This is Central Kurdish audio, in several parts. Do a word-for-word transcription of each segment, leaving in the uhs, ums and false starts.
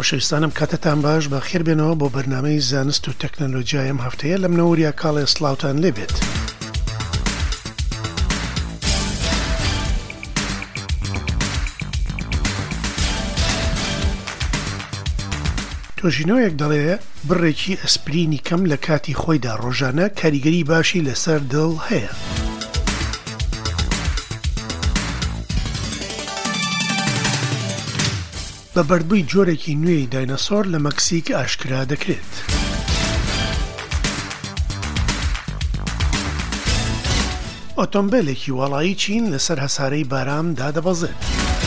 خۆشەویستانم کاتتان باش بە خێر بێنەوە بۆ بەرنامەی زانست و تەکنۆلۆجیای ئەم هەفتەیە لە منەوەریا کاڵێ سڵاوتان لێبێت. تۆژینەوەیەک دەڵێ بڕێکی ئەسپرینی کەم لە کاتی خۆیدا ڕۆژانە کاریگەری باشی لەسەر دڵ هەیە. بە بەردبووی جۆرێکی نوێی داینەسۆر لە مەکسیک ئاشکرا دەکرێت. ئۆتۆمبیلێکی وەڵایی چین لەسەر هەسارەی باران دادەبەزێت.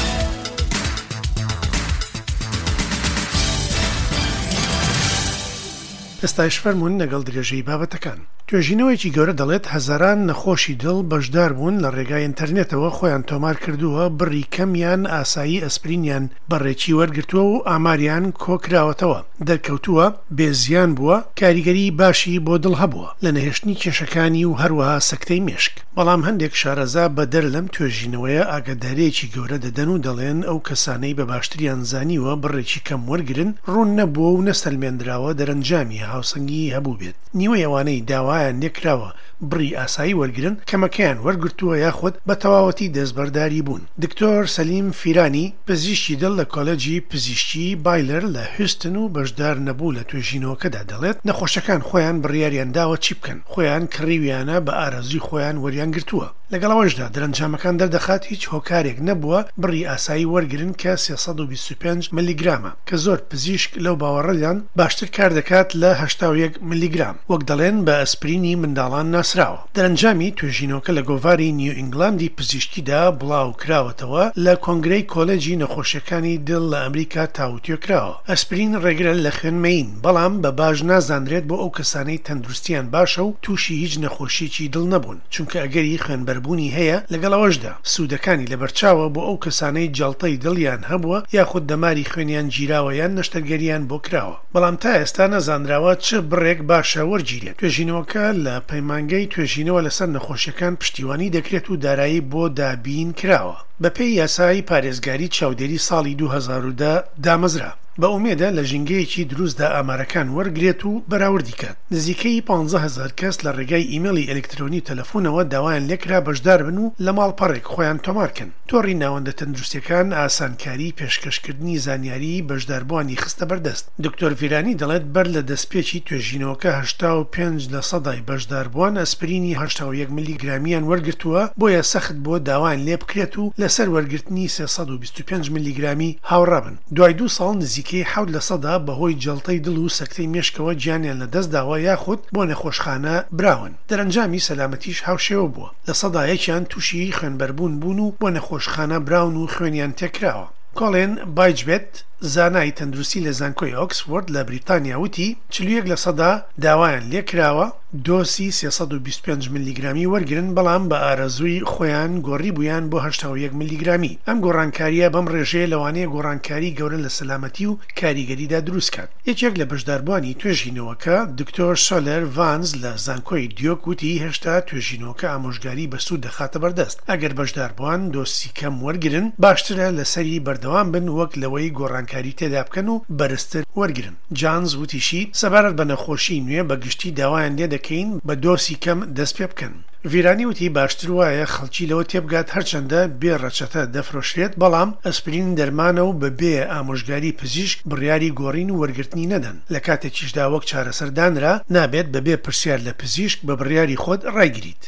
ئێستاش فەرموون لەگەڵ درێژەی بابەتەکان. توێژینەوەیکی گەورە دەڵێت هەزاران نەخۆشی دڵ بەشدار بوون لە ڕێگای ئینتەرنێتەوە خۆیان تۆمار کردووە بڕی کەمیان ئاسایی ئەسپرینیان بەڕێکی وەرگرتووە و ئاماریان کۆکراوەتەوە دەرکەوتووە بێزیان بووە کاریگەری باشی بۆ دڵ هەبووە لە نەهێشتنی کێشەکانی و هەروەها سەکتەی مێشک. بەڵام هەندێک شارەزا بەدەر لەم توێژینەوەیە ئاگاداریەکی گەورە دەدەن و دەڵێن ئەو کەسانەی بە باشتریان زانیوە بڕێکی کەم وەرگرن ڕوون نەبووە و نەستەلمێنراوە دەرەنجامی هاوسەنگی هەبوو بێت. نیوەی ئەوانەی داوایان لێکراوە بڕی ئاسایی وەرگرن کەمەکەیان وەرگرتووە یاخود بە تەواوەتی دەستبەرداری بوون. دکتۆر سەلیم فیرانی پزیشکی دڵ لە کۆلێجی پزیشکی بایلەر لە هوستن و بەشدار نەبوو لە توێژینەوەکەدا دەڵێت نەخۆشەکان خۆیان بڕیاریان داوە چی بکەن خۆیان کڕیویانە بە ئارەزوی خۆیان وەریان گرتووە. لەگەڵەوەشدا دەرەنجامەکان دەردەخات هیچ هۆکارێک نەبووە بڕی ئاسایی وەرگرن کە سێسەد و بیست و پێنج میلیگرامە کە زۆر پزیشک لەو باوەڕەدان باشتر کار دەکات لە هەشتا و یەک میلیگرام وەک دەڵێن بە ئەسپرینی منداڵان ناسراوە. دەرەنجامی توێژینەوەکە لە گۆڤاری نیو ئینگلاندی پزیشکیدا بڵاو کراوەتەوە لە کۆنگرەی کۆلێجی نەخۆشیەکانی دڵ لە ئەمریکا تاوتوێ کراوە. ئەسپرین ڕێگرە لە خوێنمەین بەڵام بە باش نازانرێت بۆ ئەو کەسانەی تەندروستیان باشە و تووشی هیچ نەخۆشیی دڵ نەبوون چونکە ئەگەری خوێنبەربوونی هەیە لەگەڵەوەشدا سوودەکانی لەبەرچاوە بۆ ئەو کەسانەی جەڵتەی دڵیان هەبووە یاخود دەماری خوێنیان گیراوە یان نەشتەرگەریان بۆ کراوە. بەڵام تا ئێستا نەزانراوە چ بڕێک باشە وەرگیرێت. توێژینەوەکە لە پەیمانگەی توێژینەوە لەسەر نەخۆشیەکان پشتیوانی دەکرێت و دارایی بۆ دابین کراوە. بەپێی یاسای پارێزگاری چاودێری ساڵی دوو هەزار و دە دامەزرا بە ئومێدە لە ژینگەیەکی دروستدا ئامارەکان وەرگرێت و بەراوردی کات. نزیکەی پانزە هەزار کەس لە ڕێگای ئیمێلی ئەلکترۆنی تەلەفۆنەوە داوایان لێکرا بەشدار بن و لە ماڵپەڕێک خۆیان تۆمارکەن. تۆڕی ناوەندە تەندروستیەکان ئاسانکاری پێشکەشکردنی زانیاری بەشداربووانی خستە بەردەست. دکتۆر فیرانی دەڵێت بەر لە دەستپێکی توێژینەوەکە هەشتا و پێنج لە سەدای بەشداربووان ئەسپرینی هەشتا و یەک میلیگرامیان وەرگرتووە بۆیە سەخت بۆ داوایان لێ بکرێت و لەسەر وەرگرتنی سێسەد و بیست و پێنج میلیگرامی هاوڕابن. دوای دوو ساڵ نزیکەی حەوت لە سەدا بەهۆی جەڵتەی دڵ و سەکتەی مێشکەوە گیانیان لە دەستداوە یاخود بۆ نەخۆشخانە براون. دەرەنجامی سەلامەتیش هاوشێوە بووە. لە سەدایەکیان تووشی خوێنبەربوون بوون و بۆ نەخۆشخانە براون و خوێنیان تێکراوە. کۆڵێن بایجبێت زانای تەندروستی لە زانکۆی ئۆکسفۆرد لە بریتانیا وتی چل و یەک لە سەدا داوایان لێکراوە دۆسی سێسەد و بیست و پێنج میلیگرامی وەرگرن بەڵام بە ئارەزووی خۆیان گۆڕی بوویان بۆ هەشتا و یەک میلیگرامی. ئەم گۆڕانکاریە بەم ڕێژەیە لەوانەیە گۆڕانکاری گەورە لە سەلامەتی و کاریگەریدا دروست کات. یەکێک لە بەشداربووانی توێژینەوەکە دکتۆر سۆلەر ڤانز لە زانکۆی دیۆک وتی هێشتا توێژینەوەکە ئامۆژگاری بەسوود دەخاتە بەردەست. ئەگەر بەشداربووان دۆسی کەم وەرگرن باشترە لەسەری بەردەوام بن وەک لەوەی گۆڕانکاری تێدا بکەن و بەرزتر وەرگرن. جانز وتیشی سەبارەت بە نەخۆشی نوێ بە گشتی داوایان لێ دەکەین بە دۆسی کەم دەست پێ بکەن. ڤیرانی وتی باشتر وایە خەڵکی لەوە تێبگات هەرچەندە بێ ڕەچەتە دەفرۆشرێت بەڵام ئەسپرین دەرمانە و بەبێ ئامۆژگاری پزیشک بڕیاری گۆڕین و وەرگرتنی نەدەن. لە کاتێکیشدا وەک چارەسەردانرا نابێت بەبێ پرسیار لە پزیشک بە بڕیاری خۆت ڕایگریت.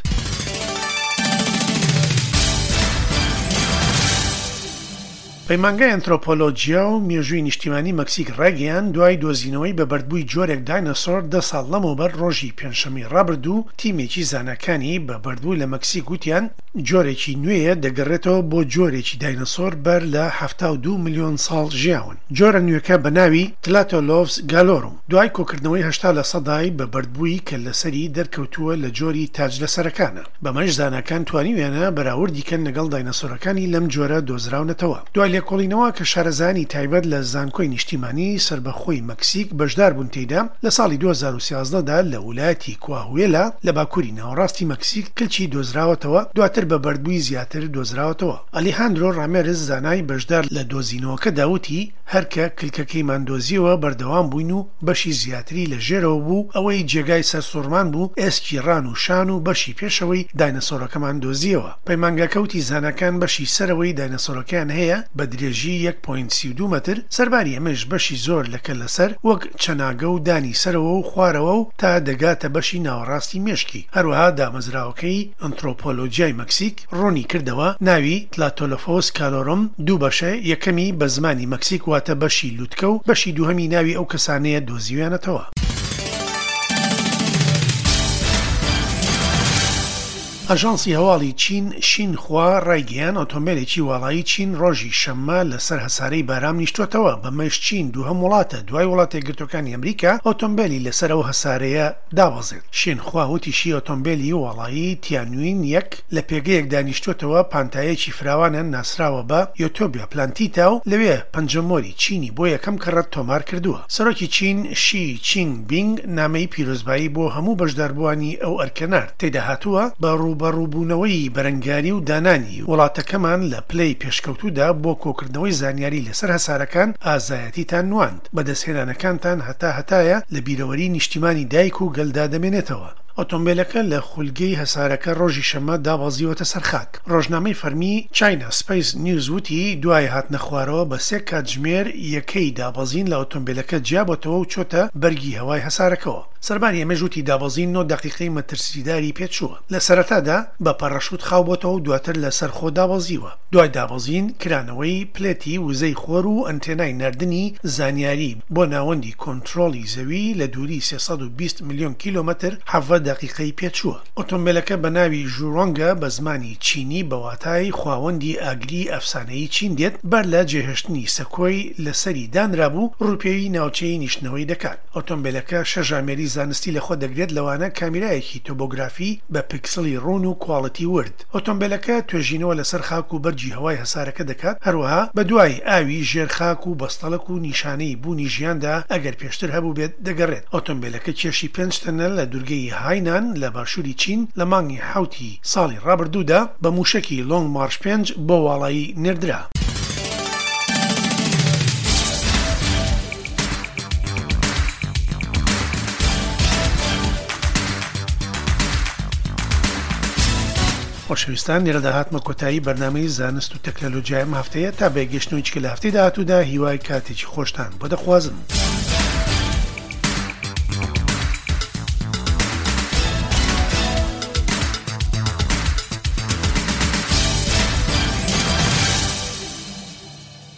پەیمانگای ئەنترۆپۆلۆجیا و مێژووی نیشتیمانی مەکسیک ڕاگەیان دوای دۆزینەوەی بە بەردبووی جۆرێک داینەسۆر دە ساڵ لەمەوبەر ڕۆژی پێنجشەمەی ڕابردوو تیمێکی زانەکانی بە بەردبوو لە مەکسیک وتیان جۆرێکی نوێیە دەگەڕێتەوە بۆ جۆرێکی داینەسۆر بەر لە هەفتا و دوو ملیۆن ساڵ ژیاون. جۆرە نوێکە بە ناوی تلاتۆلۆڤس گالۆروم دوای کۆکردنەوەی هەشتا لە سەدای بە بەردبووی کە لەسەری دەرکەوتووە لە جۆری تاج لە سەرەکانە. بەمەش زانەکان توانیویانە بەراوردی کەن لەگەڵ داینەسۆرەکانی لەم جۆرە دۆزراونەتەوە. دوای دوای لێکۆڵینەوە کە شارەزانی تایبەت لە زانکۆی نیشتیمانی سربەخۆی مەکسیک بەشدار بوون تێیدا لە ساڵی دوو هەزار و سیازدە دا لە ویلایەتی کواهوێلا لە باکووری ناوەڕاستی مەکسیک کلچی دۆزراوەتەوە، دواتر بە بەردبووی زیاتر دۆزراوەتەوە. ئەلیهاندرۆ ڕامێرز زانای بەشدار لە دۆزینەوەکە داوتی هەرکە کلکەکەیمان دۆزیەوە بەردەوام بووین و بەشی زیاتری لە ژێرەوە بوو، ئەوەی جێگای سەرسوڕمان بوو، ئێسکی ڕان و شان و بەشی پێشەوەی داینەسۆرەکەمان دۆزیەوە. پەیمانگەکەوتی زانەکان بەشی سەرەوەی داینەسۆرەکان هەیە بە درێژی یەک پۆینت سی و دوو مەتر، سەرباری ئەمەش بەشی زۆر لەکە لەسەر وەک چەناگە و دانی سەرەوە و خوارەوە و تا دەگاتە بەشی ناوەڕاستی مێشکی. هەروەها دامەزراوەکەی ئەنترۆپۆلۆجیای مەکسیک ڕۆنی کردەوە ناوی تلاتۆلۆفۆس کالۆرۆم دوو بەشە، یەکەمی بە زمانی مەکسیک واتە بەشی لوتکە و بەشی دووهەمی ناوی ئەو کەسانەیە دۆزیویانەتەوە. ئاژانسی هەواڵی چین شینخوا ڕایگەیان ئۆتۆمبیلێکی واڵایی چین ڕۆژی شەممە لەسەر هەسارەی بارام نیشتوتەوە. بەمەش چین دووهەم وڵاتە دوای وڵاتی یەکگرتوەکانی ئەمریکا ئۆتۆمبیلی لەسەر ئەو هەسارەیە دابەزێت. شینخوا وتیشی ئۆتۆمبیلی واڵایی تیانوین یەک لە پێگەیەک دانیشتوتەوە پانتایەکی فراوانە ناسراوە بە یۆتۆبیا پلانتیتا و لەوێ پەنجەمۆری چینی بۆ یەکەم کەڕەت تۆمار کردووە. سەرۆکی چین شی چینگبینگ نامەی پیرۆزبایی بۆ هەموو بەشداربووانی ئەو ئەرکەنار تێدا هاتووە بە بەڕووبوونەوەی بەرەنگاری و دانانی وڵاتەکەمان لە پلەی پێشکەوتوودا بۆ کۆکردنەوەی زانیاری لەسەر هەسارەکان ئازایەتیتان نواند. بەدەستهێنانەکانتان هەتا هەتایە لە بیرەوەری نیشتیمانی دایک و گەلدا دەمێنێتەوە. ئۆتۆمبیلەکە لە خولگەی هەسارەکە ڕۆژی شەممە دابەزیوەتە سەرخاک. ڕۆژنامەی فەرمی چاینا سپیس نیوز وتی دوای هاتنە خوارەوە بە سێ کاتژمێر یەکەی دابەزین لە ئۆتۆمبیلەکە جیابەتەوە و چۆتە بەرگی هەوای هەسارەکەەوە. سەرباری ئەمەش وتی دابەزین نۆ دەقیقەی مەترسیداری پێچووە. لە سەرەتادا بە پەڕەشوت خاوبەتەوە و دواتر لەسەر خۆ دابەزیوە. دوای دابەزین کرانەوەی پلێتی وزەی خۆر و ئەنتێنای نردنی زانیاری بۆ ناوەندی کۆنتترۆلی زەوی لە دووری سێسەد و بیست میلیۆن کیلۆمەتر حەڤە دقیقەی پێچووە. ئۆتۆمبیلەکە بە ناوی ژوڕۆنگە بە زمانی چینی بە واتای خاوەندی ئاگری ئەفسانەی چین دێت، بەر لە جێهێشتنی سەکۆی لەسەری دانرابوو ڕووپێوی ناوچەی نیشتنەوەی دەکات. ئۆتۆمبیلەکە شەژامێری زانستی لەخۆ دەگرێت لەوانە کامیرایەکی تۆبۆگرافی بە پیکسلی ڕوون و کواڵەتی ورد. ئۆتۆمبیلەکە توێژینەوە لەسەر خاک و بەرجی هەوای هەسارەکە دەکات، هەروەها بە دوای ئاوی ژێر خاک و بەستەڵک و نیشانەی بوونی ژیاندا ئەگەر پێشتر هەبوو بێت دەگەڕێت. ئۆتۆمبیلەکە کێشی پێنج تەنە لە دوورگەی هاینان لە باشووری چین لە مانگی حوتی ساڵی ڕابردوودا بە موشکی لۆنگ مارش پێنج بۆ واڵایی نێردرا. خۆشەویستان، لێرە داهاتمە کۆتایی بەرنامەی زانست و تەکنەلۆجیای ئەم هەفتەیە تا بەیەگەشتنەوەی چکە لە هەفتەی داهاتوودا هیوای کاتێکی خۆشتان بۆ دەخوازم.